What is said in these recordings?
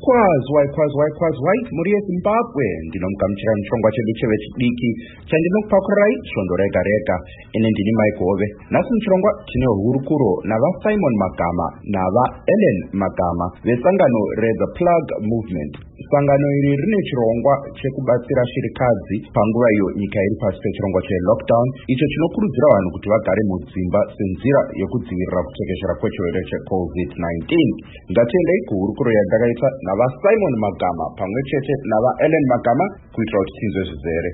Kwazwai muri yeZimbabwe ndinomgamuchira muchirongwa chedu chevechidiki chandinokupa kurai svondo rega rega. Ine ndini Mike Hove. Nhasi muchirongwa tine hurukuro navaSimon Magama navaEllen Magama vesangano reThe Plug Movement. Sangano iri rine chirongwa chekubatsira shirikadzi panguva iyo nyika iri pasi pechirongwa chelockdown, icho chinokurudzira vanhu kuti vagare mudzimba senzira yekudzivirira kutekeshera kwechirwere cheCovid-19. Ngatiendei kuhurukuro yandakaita navaSimon Magama pamwe chete navaEllen Magama kuitira kuti tinzwe zvizere.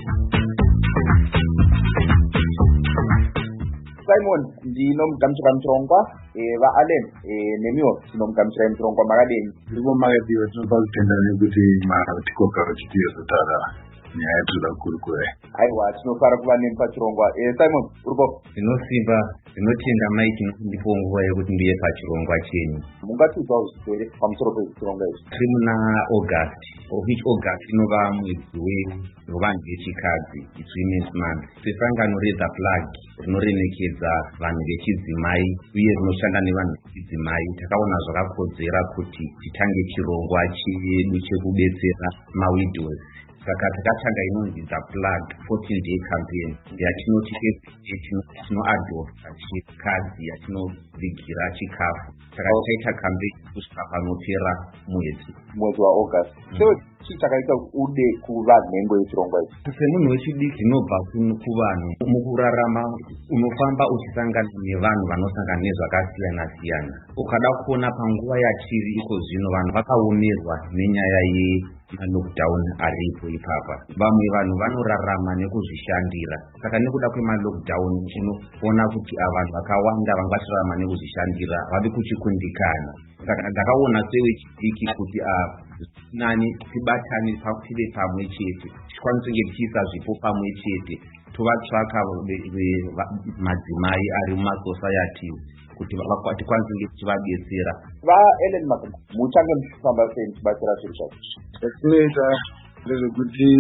Simon ndinomugamuchira muchirongwa, vaAllen nemiwo tinomugamuchira muchirongwa. Makadini? Ndiko makadiwa, tinopa kutenda nekuti matikoka vachitiyozotaura nyaya yatoda kurukura. Aiwa, tinofara kuva nemi pachirongwa. Simon, uripo? Ndinosimba, ndinotenda Mike ndipo nguva yekuti ndiye pachirongwa chenyu. Mungatiudzawo zvizere pamusoro pechirongwa ichi? Tiri muna August, which August inova mwedzi wevanhu vechikadzi, it's Women's Month. Sesangano reThe Plug rinoremekedza vanhu vechidzimai uye rinoshanda nevanhu vechidzimai, takaona zvakakodzera kuti titange chirongwa chedu chekubetsera mawidows. Saka takatanga inonzi The Plug 14-day campaign yatinoti tinoadopta chikadzi yatinovigira chikafu. Saka takaita campaign kusvika panopera mwedzi waAugust. Chii chakaita ude kuva nhengo yechirongwa ichi? Semunhu wechidiki ndinobva kuvanhu mukurarama unofamba uchisangana nevanhu vanosangana nezvakasiyana siyana. Ukada kuona panguva yatiri iko zvino vanhu vakaomerwa nenyaya yemalockdown aripo ipapa. Vamwe vanhu vanorarama nekuzvishandira. Saka nekuda kwemalockdown tinoona kuti vanhu vakawanda vanga vachirarama nekuzvishandira vavi kuchikundikana. Saka ndakaona sewechidiki kuti nani tibatane tive pamwe chete, tikwanise kunge tichiisa zvipo pamwe chete, tovatsvaka madzimai ari mumasociety kuti tikwanise kunge tichivabetsera. VaEllen Magama, muchange muchifamba sei muchibatsira zvinhu zvacho? Zvatinoita ndezvekuti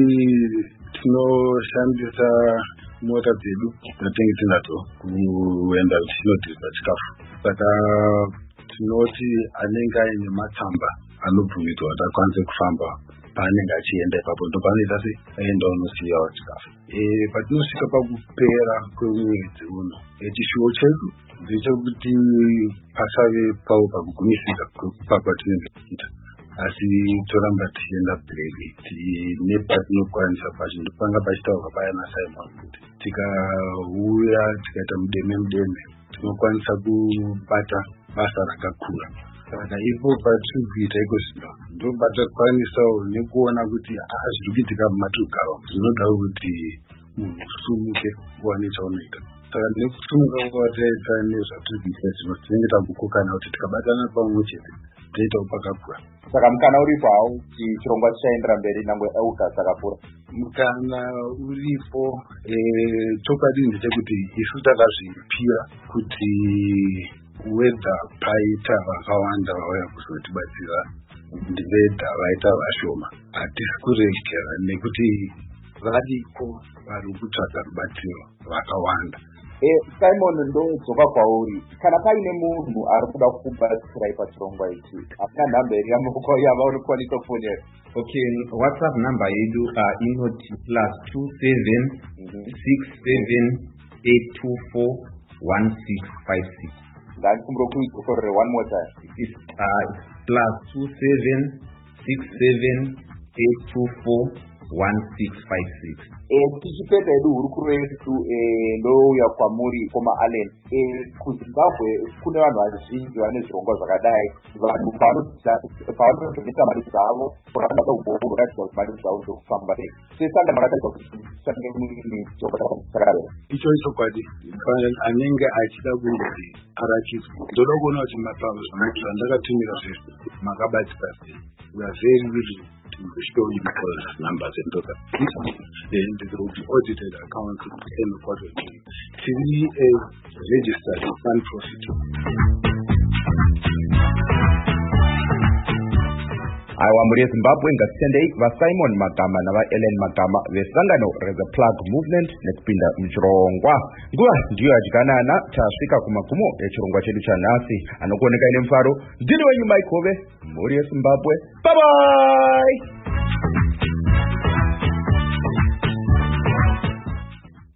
tinoshandisa mota dzedu dzatinenge tinadzo kuenda tichinodirisa chikafu. Saka tinoti anenge aine matsamba anobvumidzwa kuti akwanise kufamba paanenge achienda ipapo, ndopanoita aenda unosiyawo chikafu. Patinosvika pakupera kwemwedzi uno, chishuwo chedu ndechekuti pasave pawo pakugumisira patinenge tichiita, asi toramba tichienda mberi nepatinokwanisa pacho. Ndopanga pachitaurwa paya naSimon kuti tikauya tikaita mudeme tinokwanisa kubata basa rakakura. Saka ipo patiri kuita iko zvino ndopatakwanisawo nekuona kuti zviri kuitika mumatigaro zvinoda kuti munhu usumuke uwane chaunoita. Saka nekusumuka kwataita nezvatiri kuita zvino tinenge takukokana kuti tikabatana pamwe chete toitawo pakakura. Saka mukana uripo hawo kuti chirongwa chichaendera mberi nyangwe August akapfuura? Mukana uripo. Chokwadi ndechekuti isu takazvipira kuti wedha paita vakawanda vauya kuzotibatsira ndivedha vaita vashoma, hatisi kuregera nekuti variko vari kutsvaga rubatsiro vakawanda. Simon, ndodzoka kwauri. Kana paine munhu ari kuda kukubatsirai pachirongwa ichi, hapana nhamba iri yamaoko yavaunokwanisa kufonera? Okay, WhatsApp number yedu inoti +27 67 824 1656. Ngandikumbire kuigokorere one more time. It's +27 67 824 1656. Tichipedza hedu hurukuro yedu ndouya kwamuri kwamaAllen. KuZimbabwe kune vanhu vazhinji vane zvirongwa zvakadai. Vanhu pavanozoita mari dzavo kuramba kweubovu kuratidza kuti mari dzavo dzokufamba sei. Sesanga makataridza kuti tisange chakadai. Icho chokwadi. Anenge achida kuti arachidzwa. Ndoda kuona kuti zvandakatumira zvezvo makabatsira sei. We are very really to show you because numbers and all that. Then the audited accounts and what we do. TV is registered non-profit. Aiwa, muri yeZimbabwe ngatitendei vaSimon Magama navaEllen Magama vesangano reThe Plug Movement nekupinda muchirongwa. Nguva ndiyo yadyikanana, tasvika kumagumo echirongwa chedu chanhasi. Anokuoneka ine mufaro, ndini wenyu Mike Hove. mhuri yezimbabwe. Bye bye.